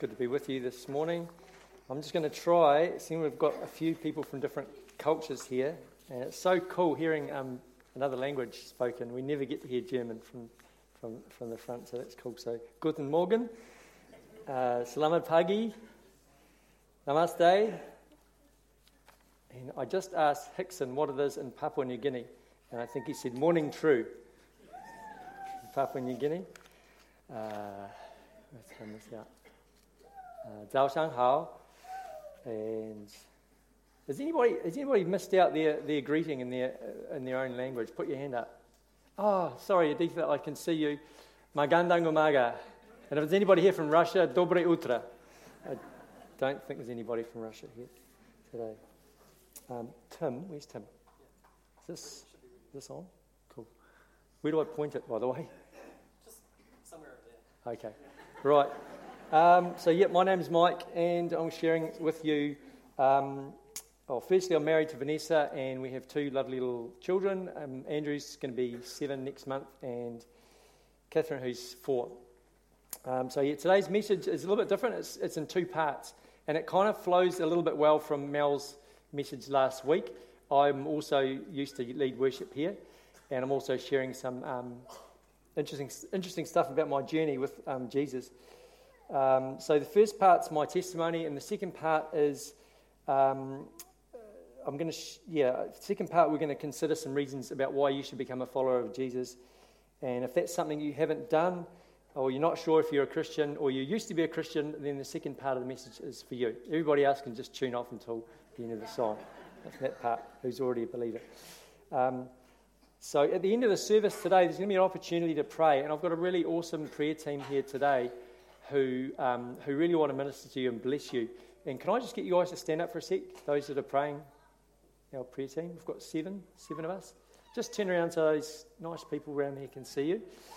good to be with you this morning. I'm just going to try, seeing we've got a few people from different cultures here, and it's so cool hearing another language spoken. We never get to hear German from the front, so that's cool. So, Guten Morgen, Selamat Pagi, Namaste. And I just asked Hickson what it is in Papua New Guinea, and I think he said morning true. Papua New Guinea. Let's turn this out. Zhao Shang Hao. And has anybody missed out their greeting in their own language? Put your hand up. Oh, sorry, Aditha, I can see you. Magandang umaga. And if there's anybody here from Russia, Dobre Utra. I don't think there's anybody from Russia here today. Tim, where's Tim? Is this on? Cool. Where do I point it, by the way? Just somewhere over there. Okay, right. My name's Mike, and I'm sharing with you. Firstly, I'm married to Vanessa, and we have two lovely little children. Andrew's going to be 7 next month, and Catherine, who's 4. Today's message is a little bit different. It's in 2 parts, and it kind of flows a little bit well from Mel's message last week. I'm also used to lead worship here, and I'm also sharing some interesting stuff about my journey with Jesus. So the first part's my testimony, and the second part is second part we're going to consider some reasons about why you should become a follower of Jesus. And if that's something you haven't done, or you're not sure if you're a Christian, or you used to be a Christian, then the second part of the message is for you. Everybody else can just tune off until the end of the song. That's that part, who's already a believer. So at the end of the service today, there's going to be an opportunity to pray, and I've got a really awesome prayer team here today who really want to minister to you and bless you. And can I just get you guys to stand up for a sec, those that are praying, our prayer team? We've got seven of us. Just turn around so those nice people around here can see you.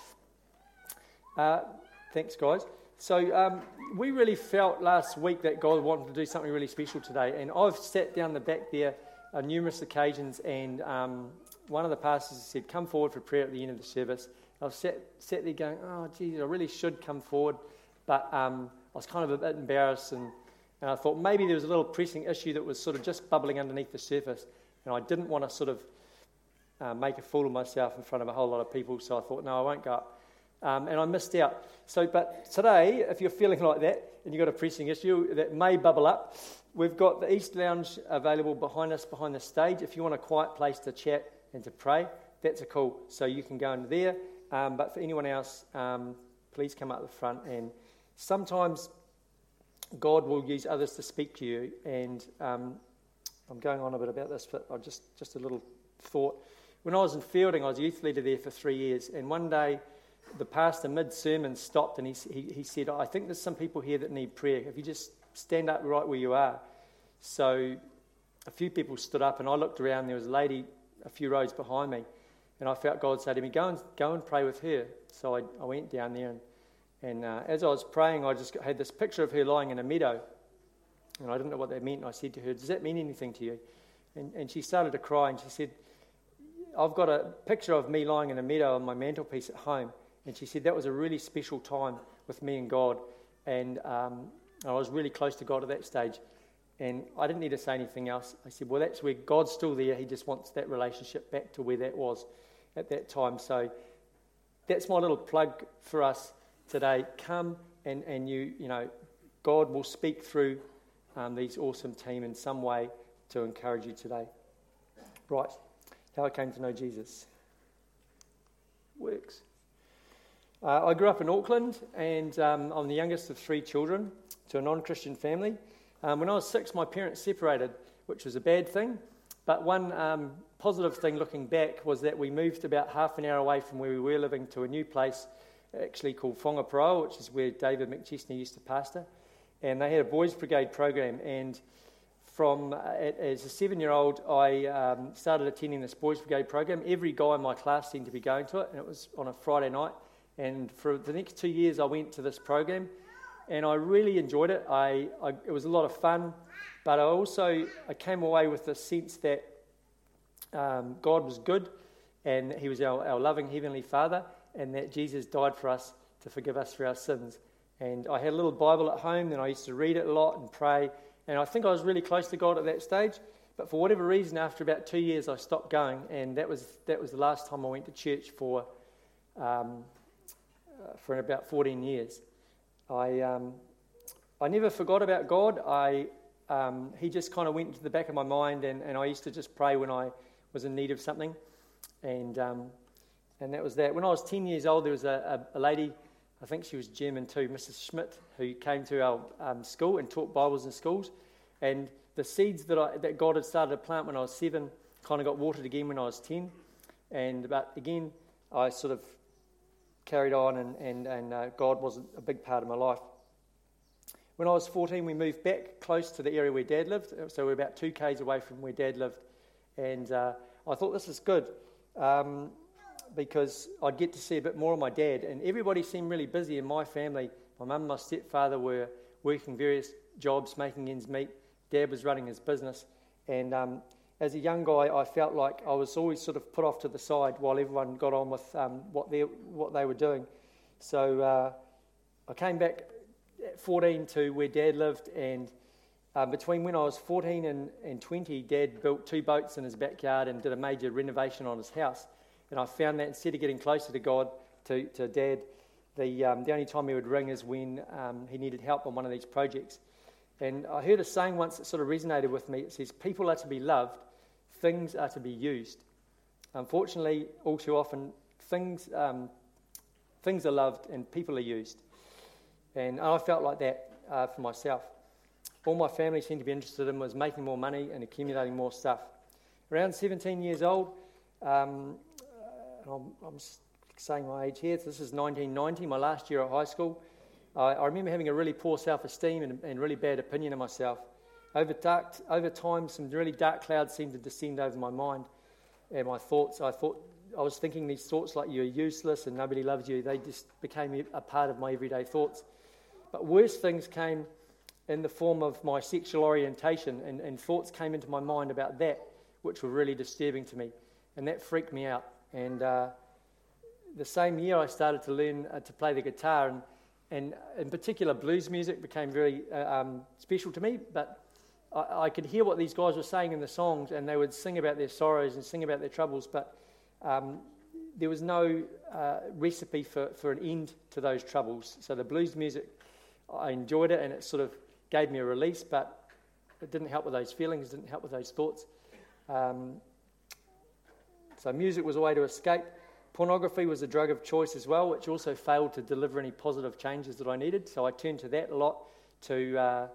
Thanks, guys. So we really felt last week that God wanted to do something really special today, and I've sat down the back there on numerous occasions, and one of the pastors said, come forward for prayer at the end of the service. I've sat there going, oh, geez, I really should come forward, but I was kind of a bit embarrassed, and I thought maybe there was a little pressing issue that was sort of just bubbling underneath the surface, and I didn't want to sort of make a fool of myself in front of a whole lot of people, so I thought, no, I won't go up. And I missed out. But today, if you're feeling like that, and you've got a pressing issue that may bubble up, we've got the East Lounge available behind us, behind the stage. If you want a quiet place to chat and to pray, that's a cool. So you can go in there. But for anyone else, please come up the front. And sometimes God will use others to speak to you. And I'm going on a bit about this, but just a little thought. When I was in Fielding, I was a youth leader there for 3 years. And one day, the pastor mid-sermon stopped and he said, I think there's some people here that need prayer. If you just stand up right where you are. So a few people stood up, and I looked around. There was a lady a few rows behind me, and I felt God say to me, go and pray with her. So I went down there, and as I was praying, I just had this picture of her lying in a meadow, and I didn't know what that meant. And I said to her, does that mean anything to you? And she started to cry, and she said, I've got a picture of me lying in a meadow on my mantelpiece at home. And she said that was a really special time with me and God, and I was really close to God at that stage, and I didn't need to say anything else. I said, well, that's where God's still there. He just wants that relationship back to where that was at that time. So that's my little plug for us today. Come and you know, God will speak through these awesome team in some way to encourage you today. Right, how I came to know Jesus. Works. I grew up in Auckland, and I'm the youngest of 3 children to a non-Christian family. When I was 6, my parents separated, which was a bad thing. But one positive thing looking back was that we moved about half an hour away from where we were living to a new place, actually called Whangaparoa, which is where David McChesney used to pastor. And they had a boys' brigade program, and as a 7-year-old, I started attending this boys' brigade program. Every guy in my class seemed to be going to it, and it was on a Friday night. And for the next 2 years, I went to this program, and I really enjoyed it. It was a lot of fun, but I came away with the sense that God was good, and He was our loving Heavenly Father, and that Jesus died for us to forgive us for our sins. And I had a little Bible at home, and I used to read it a lot and pray. And I think I was really close to God at that stage. But for whatever reason, after about 2 years, I stopped going. And that was the last time I went to church for about 14 years. I never forgot about God. He just kind of went into the back of my mind, and I used to just pray when I was in need of something. And that was that. When I was 10 years old, there was a lady, I think she was German too, Mrs. Schmidt, who came to our school and taught Bibles in schools. And the seeds that God had started to plant when I was 7 kind of got watered again when I was 10. But again, I sort of carried on, and God wasn't a big part of my life. When I was 14, we moved back close to the area where Dad lived. So we're about 2 k's away from where Dad lived. And I thought this is good because I'd get to see a bit more of my dad. And everybody seemed really busy in my family. My mum and my stepfather were working various jobs, making ends meet. Dad was running his business. And as a young guy, I felt like I was always sort of put off to the side while everyone got on with what they were doing. So I came back at 14 to where Dad lived, and between when I was 14 and 20, Dad built 2 boats in his backyard and did a major renovation on his house. And I found that instead of getting closer to God, to Dad, the only time he would ring is when he needed help on one of these projects. And I heard a saying once that sort of resonated with me. It says, people are to be loved, things are to be used. Unfortunately, all too often, things are loved and people are used. And I felt like that for myself. All my family seemed to be interested in was making more money and accumulating more stuff. Around 17 years old, I'm saying my age here, this is 1990, my last year at high school. I remember having a really poor self-esteem and really bad opinion of myself. Over time, some really dark clouds seemed to descend over my mind and my thoughts. I was thinking these thoughts like, you're useless and nobody loves you. They just became a part of my everyday thoughts. But worse things came in the form of my sexual orientation, and thoughts came into my mind about that, which were really disturbing to me, and that freaked me out. And the same year I started to learn to play the guitar, and in particular blues music became very special to me, but I could hear what these guys were saying in the songs, and they would sing about their sorrows and sing about their troubles, but there was no recipe for an end to those troubles. So the blues music, I enjoyed it, and it sort of gave me a release, but it didn't help with those feelings, didn't help with those thoughts. So music was a way to escape. Pornography was a drug of choice as well, which also failed to deliver any positive changes that I needed. So I turned to that a lot to,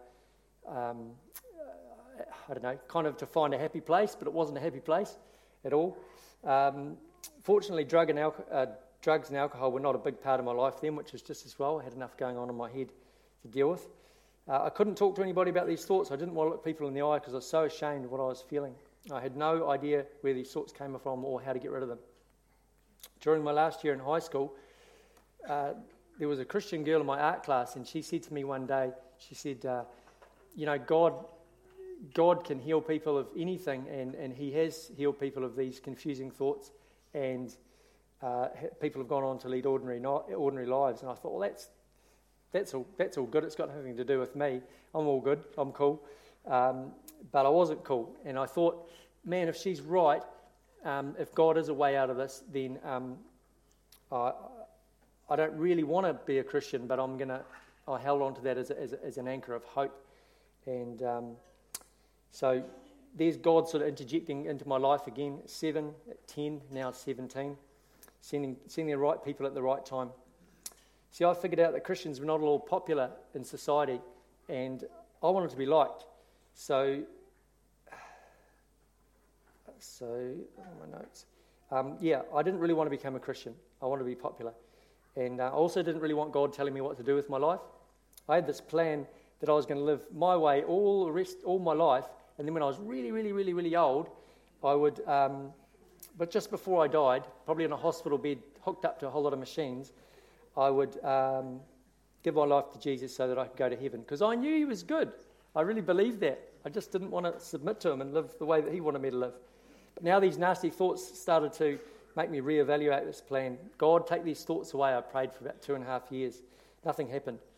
kind of to find a happy place, but it wasn't a happy place at all. Fortunately, drugs and alcohol were not a big part of my life then, which is just as well. I had enough going on in my head to deal with. I couldn't talk to anybody about these thoughts. I didn't want to look people in the eye because I was so ashamed of what I was feeling. I had no idea where these thoughts came from or how to get rid of them. During my last year in high school, there was a Christian girl in my art class, and she said to me one day, she said, God can heal people of anything, and he has healed people of these confusing thoughts, and people have gone on to lead ordinary lives. And I thought, well, that's all good. It's got nothing to do with me. I'm all good. I'm cool. But I wasn't cool. And I thought, man, if she's right, if God is a way out of this, then I don't really want to be a Christian, but I held on to that as an anchor of hope. And so there's God sort of interjecting into my life again, 7, 10, now 17, sending the right people at the right time. See, I figured out that Christians were not at all popular in society, and I wanted to be liked. So my notes. I didn't really want to become a Christian. I wanted to be popular. And I also didn't really want God telling me what to do with my life. I had this plan that I was going to live my way all my life, and then when I was really, really, really, really old, I would, but just before I died, probably in a hospital bed, hooked up to a whole lot of machines, I would give my life to Jesus so that I could go to heaven. Because I knew he was good. I really believed that. I just didn't want to submit to him and live the way that he wanted me to live. But now these nasty thoughts started to make me reevaluate this plan. God, take these thoughts away. I prayed for about 2.5 years. Nothing happened.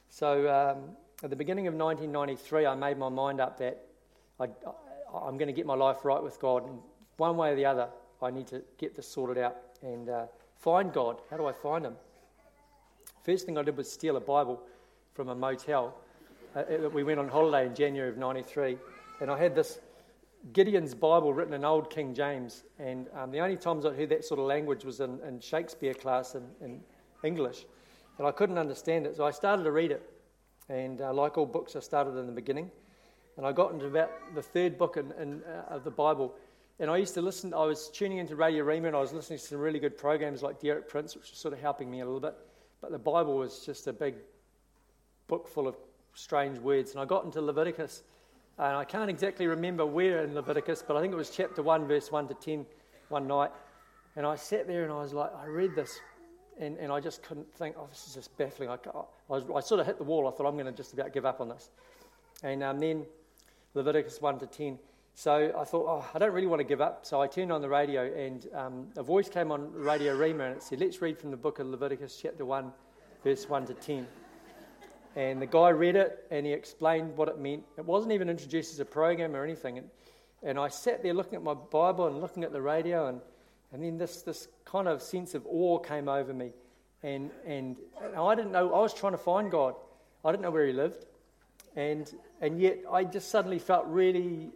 So at the beginning of 1993, I made my mind up that I'm going to get my life right with God. And one way or the other, I need to get this sorted out and find God. How do I find him? First thing I did was steal a Bible from a motel. We went on holiday in January of 93, and I had this Gideon's Bible written in Old King James, and the only times I'd heard that sort of language was in Shakespeare class in English, and I couldn't understand it, so I started to read it, and like all books, I started in the beginning, and I got into about the third book of the Bible, and I used to listen. I was tuning into Radio Rima, and I was listening to some really good programs like Derek Prince, which was sort of helping me a little bit, but the Bible was just a big book full of strange words, and I got into Leviticus. And I can't exactly remember where in Leviticus, but I think it was chapter 1, verse 1 to 10 one night. And I sat there and I was like, I read this, and I just couldn't think, this is just baffling. I sort of hit the wall. I thought, I'm going to just about give up on this. And then Leviticus 1 to 10. So I thought, I don't really want to give up. So I turned on the radio, and a voice came on Radio Rima, and it said, let's read from the book of Leviticus, chapter 1, verse 1 to 10. And the guy read it, and he explained what it meant. It wasn't even introduced as a program or anything. And I sat there looking at my Bible and looking at the radio, and then this kind of sense of awe came over me. And I didn't know. I was trying to find God. I didn't know where he lived. And yet I just suddenly felt really,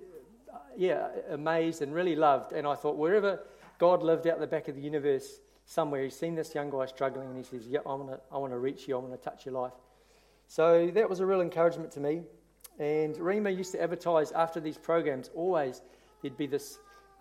amazed and really loved. And I thought, wherever God lived out the back of the universe somewhere, he's seen this young guy struggling, and he says, I want to reach you. I want to touch your life. So that was a real encouragement to me. And Rima used to advertise after these programs, always there'd be this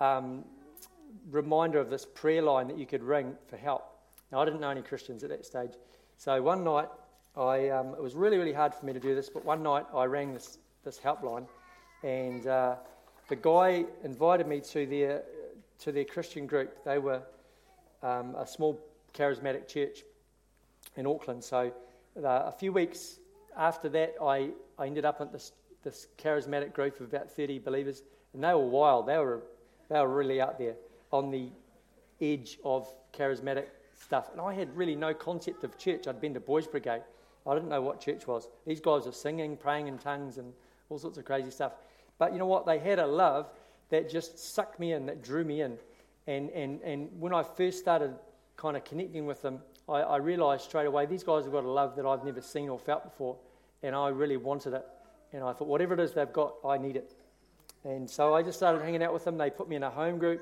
reminder of this prayer line that you could ring for help. Now, I didn't know any Christians at that stage. So one night, it was really, really hard for me to do this, but one night I rang this helpline, and the guy invited me to their Christian group. They were a small charismatic church in Auckland. So a few weeks after that, I ended up at this charismatic group of about 30 believers, and they were wild. They were really out there on the edge of charismatic stuff. And I had really no concept of church. I'd been to Boys Brigade. I didn't know what church was. These guys were singing, praying in tongues, and all sorts of crazy stuff. But you know what? They had a love that just sucked me in, that drew me in. And when I first started kind of connecting with them, I realised straight away, these guys have got a love that I've never seen or felt before, and I really wanted it. And I thought, whatever it is they've got, I need it. And so I just started hanging out with them. They put me in a home group.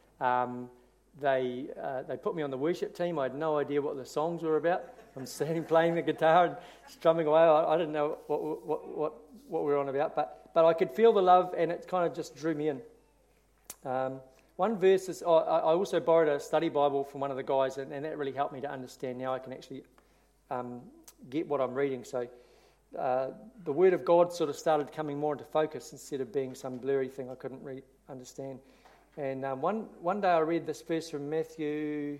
They put me on the worship team. I had no idea what the songs were about. I'm standing playing the guitar and strumming away. I didn't know what we were on about, but I could feel the love, and it kind of just drew me in. One verse is, I also borrowed a study Bible from one of the guys, and that really helped me to understand. Now I can actually get what I'm reading. So the Word of God sort of started coming more into focus instead of being some blurry thing I couldn't understand. And one day I read this verse from Matthew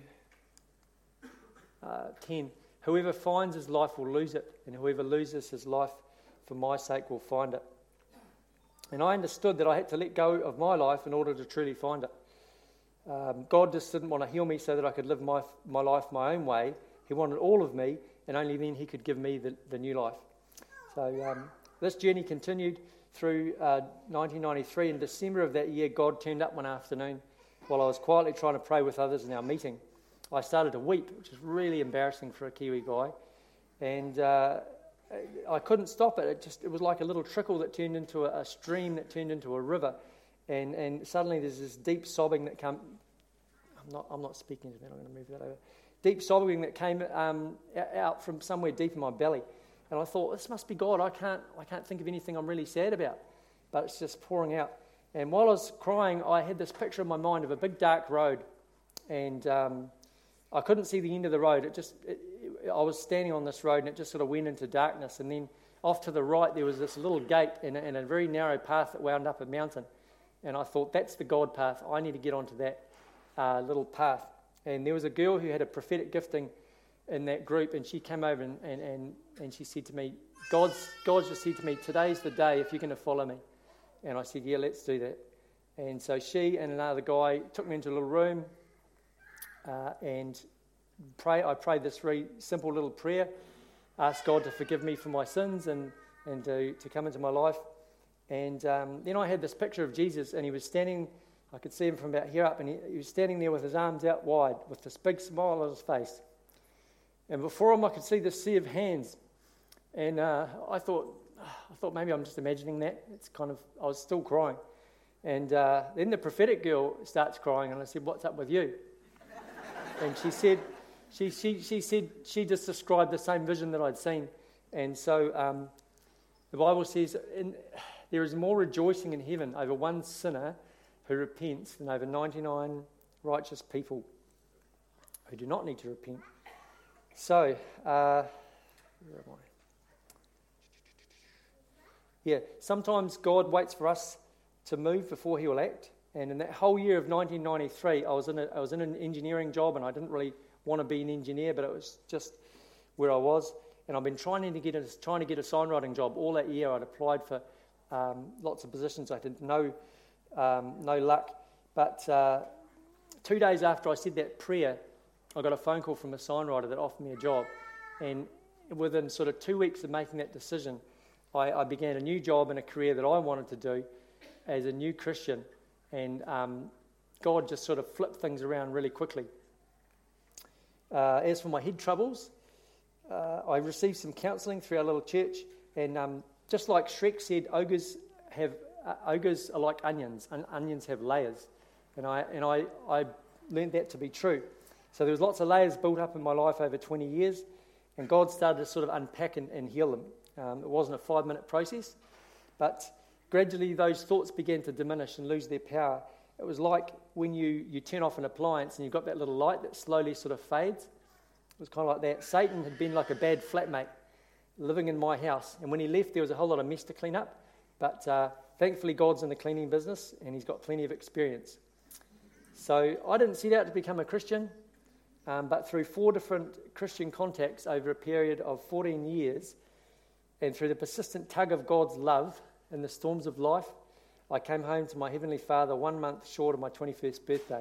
10. Whoever finds his life will lose it, and whoever loses his life for my sake will find it. And I understood that I had to let go of my life in order to truly find it. God just didn't want to heal me so that I could live my life my own way. He wanted all of me, and only then he could give me the new life. So this journey continued through 1993. In December of that year, God turned up one afternoon while I was quietly trying to pray with others in our meeting. I started to weep, which is really embarrassing for a Kiwi guy. And I couldn't stop it. It was like a little trickle that turned into a stream that turned into a river. And suddenly there's this deep sobbing that came. I'm not speaking to that. I'm going to move that over. Deep sobbing that came out from somewhere deep in my belly. And I thought, this must be God. I can't think of anything I'm really sad about. But it's just pouring out. And while I was crying, I had this picture in my mind of a big dark road. And I couldn't see the end of the road. I was standing on this road, and it just sort of went into darkness. And then off to the right, there was this little gate and a very narrow path that wound up a mountain. And I thought, that's the God path. I need to get onto that little path. And there was a girl who had a prophetic gifting in that group, and she came over and she said to me, God's just said to me, today's the day if you're going to follow me. And I said, yeah, let's do that. And so she and another guy took me into a little room, and I prayed this very simple little prayer. asked God to forgive me for my sins and to come into my life. And then I had this picture of Jesus, and he was standing, I could see him from about here up, and he was standing there with his arms out wide, with this big smile on his face. And before him I could see this sea of hands. And I thought maybe I'm just imagining that. I was still crying. And then the prophetic girl starts crying, and I said, "What's up with you?" And she said, she just described the same vision that I'd seen. And so the Bible says there is more rejoicing in heaven over one sinner who repents than over 99 righteous people who do not need to repent. So, where am I? Yeah, sometimes God waits for us to move before he will act. And in that whole year of 1993, I was in an engineering job, and I didn't really want to be an engineer, but it was just where I was. And I've been trying to get a signwriting job all that year. I'd applied for lots of positions. I had no luck. But 2 days after I said that prayer, I got a phone call from a signwriter that offered me a job. And within sort of 2 weeks of making that decision, I began a new job and a career that I wanted to do as a new Christian. And God just sort of flipped things around really quickly. As for my head troubles, I received some counselling through our little church. And just like Shrek said, ogres are like onions, and onions have layers. And I learned that to be true. So there was lots of layers built up in my life over 20 years, and God started to sort of unpack and heal them. It wasn't a 5-minute process, but gradually those thoughts began to diminish and lose their power. It was like when you turn off an appliance and you've got that little light that slowly sort of fades. It was kind of like that. Satan had been like a bad flatmate living in my house, and when he left there was a whole lot of mess to clean up, but thankfully God's in the cleaning business and he's got plenty of experience. So I didn't set out to become a Christian, but through 4 different Christian contacts over a period of 14 years, and through the persistent tug of God's love in the storms of life, I came home to my Heavenly Father 1 month short of my 21st birthday.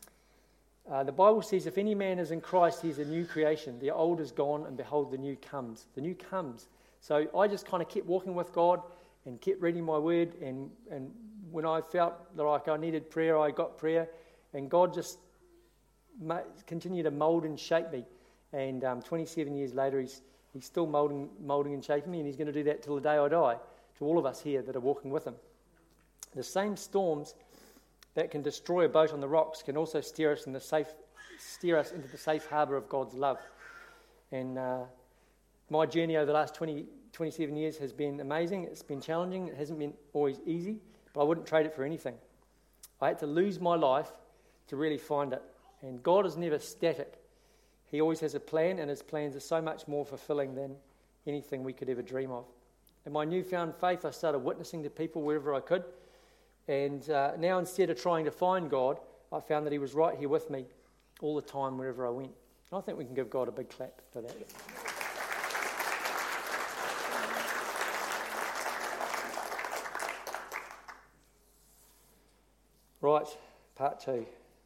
The Bible says, if any man is in Christ, he is a new creation. The old is gone, and behold, the new comes. The new comes. So I just kind of kept walking with God and kept reading my word, and when I felt like I needed prayer, I got prayer, and God just continued to mould and shape me. And 27 years later, He's still moulding and shaping me, and he's going to do that till the day I die, to all of us here that are walking with him. The same storms that can destroy a boat on the rocks can also steer us into the safe harbour of God's love. And my journey over the last 27 years has been amazing. It's been challenging. It hasn't been always easy, but I wouldn't trade it for anything. I had to lose my life to really find it. And God is never static. He always has a plan, and his plans are so much more fulfilling than anything we could ever dream of. In my newfound faith, I started witnessing to people wherever I could. And now, instead of trying to find God, I found that he was right here with me all the time wherever I went. And I think we can give God a big clap for that. Right, part 2.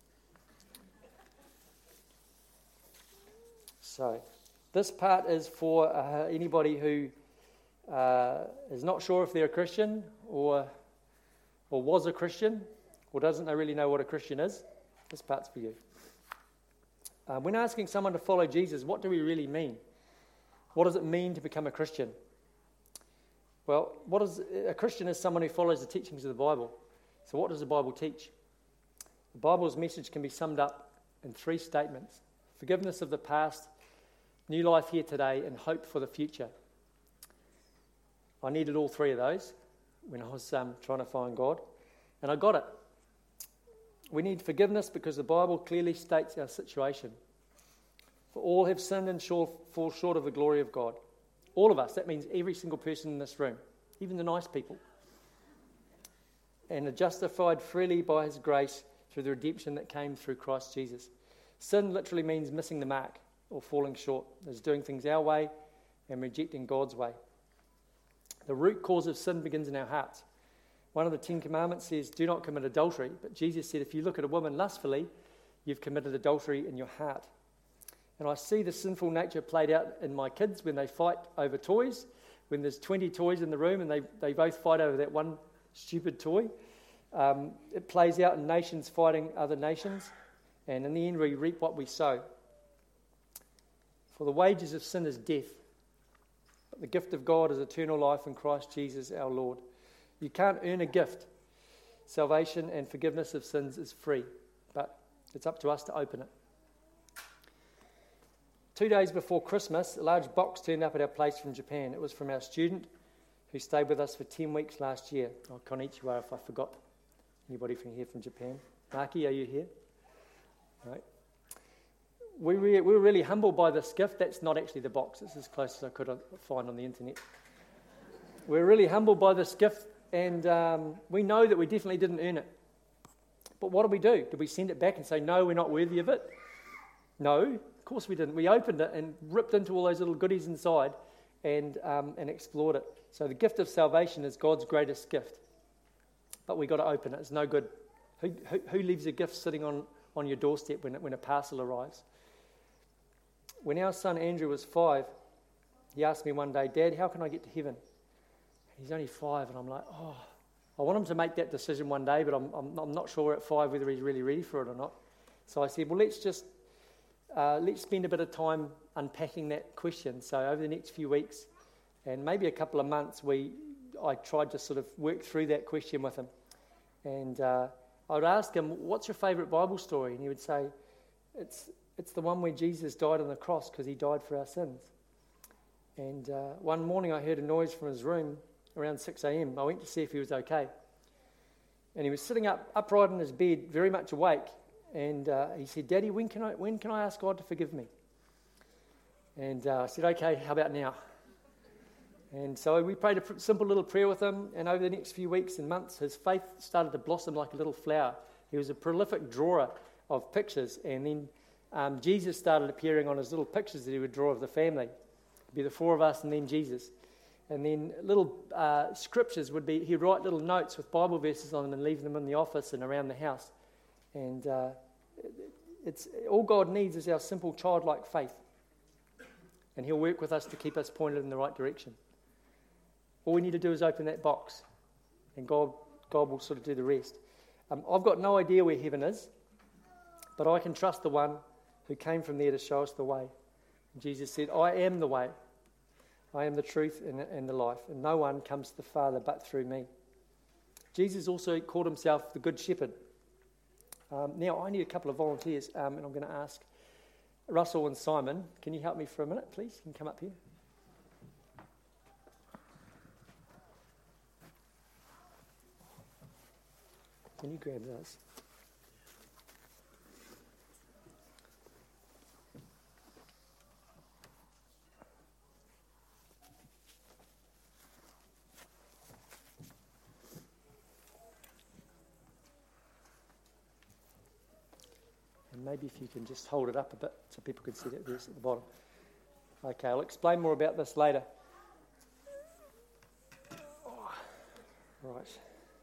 So, this part is for anybody who is not sure if they're a Christian or was a Christian or doesn't really know what a Christian is. This part's for you. When asking someone to follow Jesus, what do we really mean? What does it mean to become a Christian? Well, a Christian is someone who follows the teachings of the Bible. So what does the Bible teach? The Bible's message can be summed up in 3 statements: forgiveness of the past, new life here today, and hope for the future. I needed all 3 of those when I was trying to find God, and I got it. We need forgiveness because the Bible clearly states our situation. For all have sinned and fall short of the glory of God. All of us, that means every single person in this room, even the nice people. And are justified freely by his grace through the redemption that came through Christ Jesus. Sin literally means missing the mark or falling short. It's doing things our way and rejecting God's way. The root cause of sin begins in our hearts. One of the 10 Commandments says, do not commit adultery. But Jesus said, if you look at a woman lustfully, you've committed adultery in your heart. And I see the sinful nature played out in my kids when they fight over toys, when there's 20 toys in the room and they both fight over that one stupid toy. It plays out in nations fighting other nations, and in the end we reap what we sow. For the wages of sin is death, but the gift of God is eternal life in Christ Jesus our Lord. You can't earn a gift. Salvation and forgiveness of sins is free, but it's up to us to open it. 2 days before Christmas, a large box turned up at our place from Japan. It was from our student who stayed with us for 10 weeks last year. Oh, konnichiwa if I forgot. Anybody from here from Japan? Maki, are you here? Right. We were really humbled by this gift. That's not actually the box. It's as close as I could find on the internet. We're really humbled by this gift, and we know that we definitely didn't earn it. But what did we do? Did we send it back and say, no, we're not worthy of it? No, of course we didn't. We opened it and ripped into all those little goodies inside and explored it. So the gift of salvation is God's greatest gift. But we've got to open it. It's no good. Who leaves a gift sitting on your doorstep when a parcel arrives? When our son Andrew was 5, he asked me one day, Dad, how can I get to heaven? He's only 5, and I'm like, I want him to make that decision one day, but I'm not sure at 5 whether he's really ready for it or not. So I said, well, let's spend a bit of time unpacking that question. So over the next few weeks and maybe a couple of months, I tried to sort of work through that question with him. And I would ask him, what's your favourite Bible story? And he would say, it's the one where Jesus died on the cross because he died for our sins. And one morning I heard a noise from his room around 6 a.m. I went to see if he was okay. And he was sitting upright in his bed, very much awake. And he said, Daddy, when can I ask God to forgive me? And I said, okay, how about now? And so we prayed a simple little prayer with him, and over the next few weeks and months, his faith started to blossom like a little flower. He was a prolific drawer of pictures, and then Jesus started appearing on his little pictures that he would draw of the family. It'd be the 4 of us and then Jesus. And then little scriptures would be, he'd write little notes with Bible verses on them and leave them in the office and around the house. And it's all God needs is our simple childlike faith. And he'll work with us to keep us pointed in the right direction. All we need to do is open that box, and God will sort of do the rest. I've got no idea where heaven is, but I can trust the one who came from there to show us the way. And Jesus said, I am the way, I am the truth and the life, and no one comes to the Father but through me. Jesus also called himself the Good Shepherd. Now, I need a couple of volunteers, and I'm going to ask Russell and Simon, can you help me for a minute, please? Can you come up here? Can you grab those? And maybe if you can just hold it up a bit so people can see it there at the bottom. Okay, I'll explain more about this later. Right.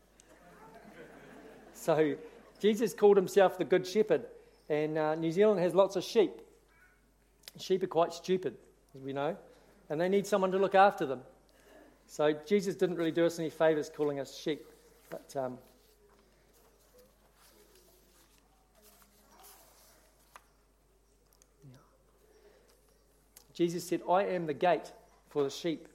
So, Jesus called himself the Good Shepherd, and New Zealand has lots of sheep. Sheep are quite stupid, as we know, and they need someone to look after them. So Jesus didn't really do us any favours calling us sheep, but Jesus said, I am the gate for the sheep.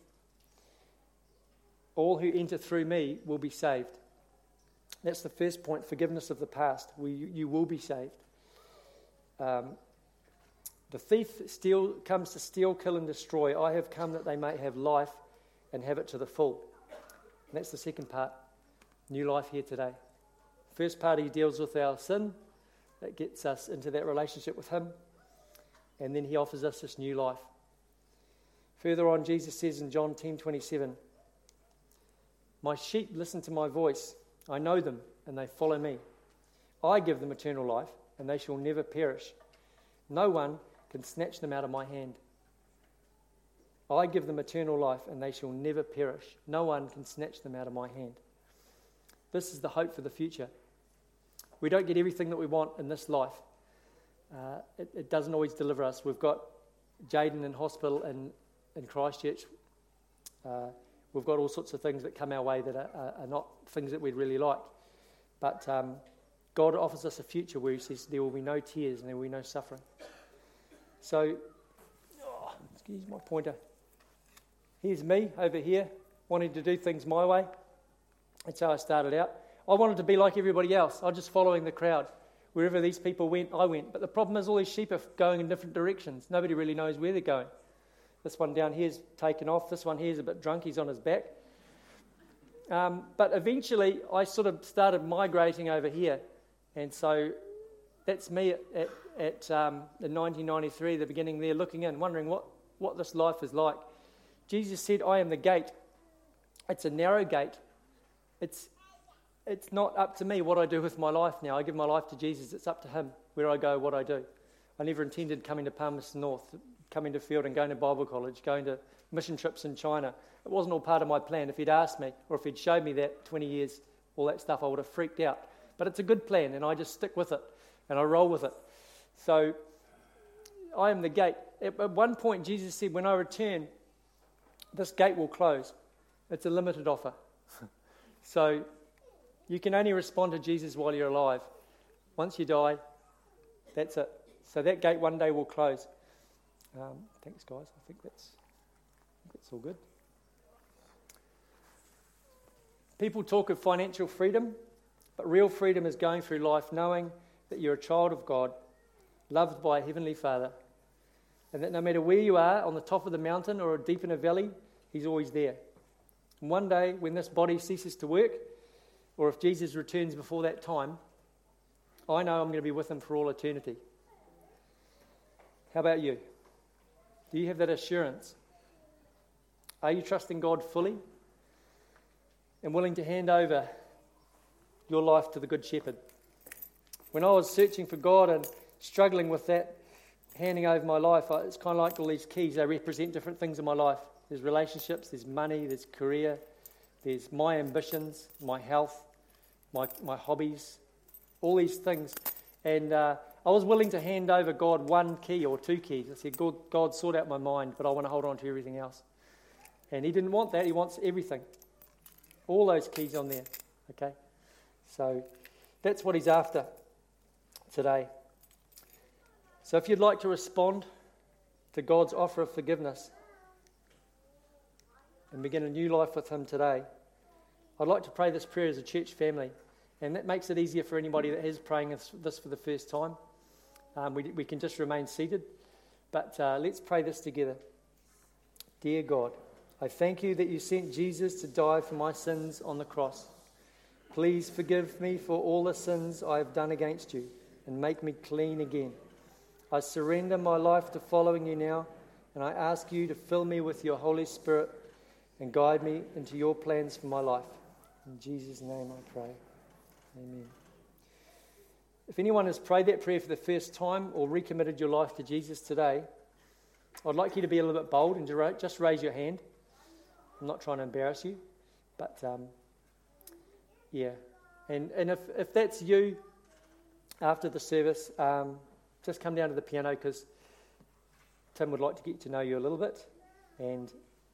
All who enter through me will be saved. That's the first point, forgiveness of the past. You will be saved. The thief comes to steal, kill, and destroy. I have come that they may have life and have it to the full. And that's the second part, new life here today. First part, he deals with our sin. That gets us into that relationship with him. And then he offers us this new life. Further on, Jesus says in John 10:27, my sheep listen to my voice. I know them, and they follow me. I give them eternal life, and they shall never perish. No one can snatch them out of my hand. I give them eternal life, and they shall never perish. No one can snatch them out of my hand. This is the hope for the future. We don't get everything that we want in this life, it doesn't always deliver us. We've got Jaden in hospital in Christchurch. We've got all sorts of things that come our way that are not things that we'd really like. But God offers us a future where he says there will be no tears and there will be no suffering. So, excuse my pointer. Here's me over here, wanting to do things my way. That's how I started out. I wanted to be like everybody else. I was just following the crowd. Wherever these people went, I went. But the problem is all these sheep are going in different directions. Nobody really knows where they're going. This one down here's taken off. This one here's a bit drunk. He's on his back. But eventually, I sort of started migrating over here. And so that's me in 1993, the beginning there, looking in, wondering what this life is like. Jesus said, I am the gate. It's a narrow gate. It's not up to me what I do with my life now. I give my life to Jesus. It's up to him where I go, what I do. I never intended coming to Palmerston North, coming to Field and going to Bible college, going to mission trips in China. It wasn't all part of my plan. If he'd asked me, or if he'd showed me that 20 years, all that stuff, I would have freaked out. But it's a good plan, and I just stick with it, and I roll with it. So I am the gate. At one point, Jesus said, when I return, this gate will close. It's a limited offer. So you can only respond to Jesus while you're alive. Once you die, that's it. So that gate one day will close. Thanks, guys. I think that's all good. People talk of financial freedom, but real freedom is going through life knowing that you're a child of God, loved by a Heavenly Father, and that no matter where you are, on the top of the mountain or deep in a valley, he's always there. And one day, when this body ceases to work, or if Jesus returns before that time, I know I'm going to be with him for all eternity. How about you? Do you have that assurance? Are you trusting God fully and willing to hand over your life to the Good Shepherd? When I was searching for God and struggling with that, handing over my life, it's kind of like all these keys. They represent different things in my life. There's relationships, there's money, there's career, there's my ambitions, my health, my hobbies, all these things. And I was willing to hand over God one key or two keys. I said, God, sort out my mind, but I want to hold on to everything else. And he didn't want that. He wants everything. All those keys on there. Okay? So that's what he's after today. So if you'd like to respond to God's offer of forgiveness and begin a new life with him today, I'd like to pray this prayer as a church family. And that makes it easier for anybody that is praying this for the first time. We can just remain seated. But let's pray this together. Dear God, I thank you that you sent Jesus to die for my sins on the cross. Please forgive me for all the sins I have done against you and make me clean again. I surrender my life to following you now, and I ask you to fill me with your Holy Spirit and guide me into your plans for my life. In Jesus' name I pray. Amen. If anyone has prayed that prayer for the first time or recommitted your life to Jesus today, I'd like you to be a little bit bold and just raise your hand. I'm not trying to embarrass you, but yeah. And if that's you after the service, just come down to the piano because Tim would like to get to know you a little bit, and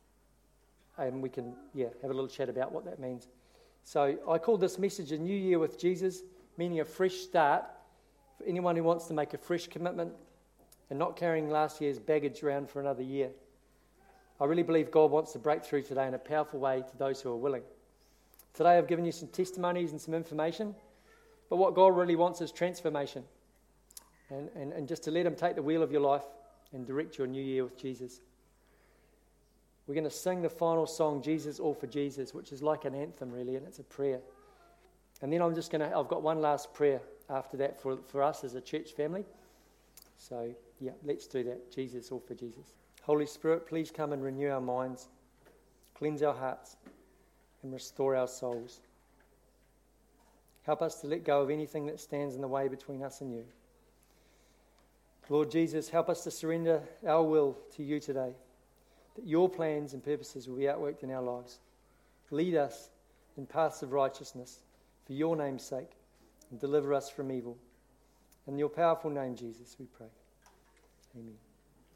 we can have a little chat about what that means. So I called this message A New Year with Jesus, meaning a fresh start for anyone who wants to make a fresh commitment and not carrying last year's baggage around for another year. I really believe God wants to break through today in a powerful way to those who are willing. Today I've given you some testimonies and some information, but what God really wants is transformation and just to let him take the wheel of your life and direct your new year with Jesus. We're going to sing the final song, Jesus, All for Jesus, which is like an anthem really, and it's a prayer. And then I've got one last prayer after that for us as a church family. So, let's do that. Jesus, all for Jesus. Holy Spirit, please come and renew our minds, cleanse our hearts, and restore our souls. Help us to let go of anything that stands in the way between us and you. Lord Jesus, help us to surrender our will to you today, that your plans and purposes will be outworked in our lives. Lead us in paths of righteousness for your name's sake, and deliver us from evil. In your powerful name, Jesus, we pray. Amen.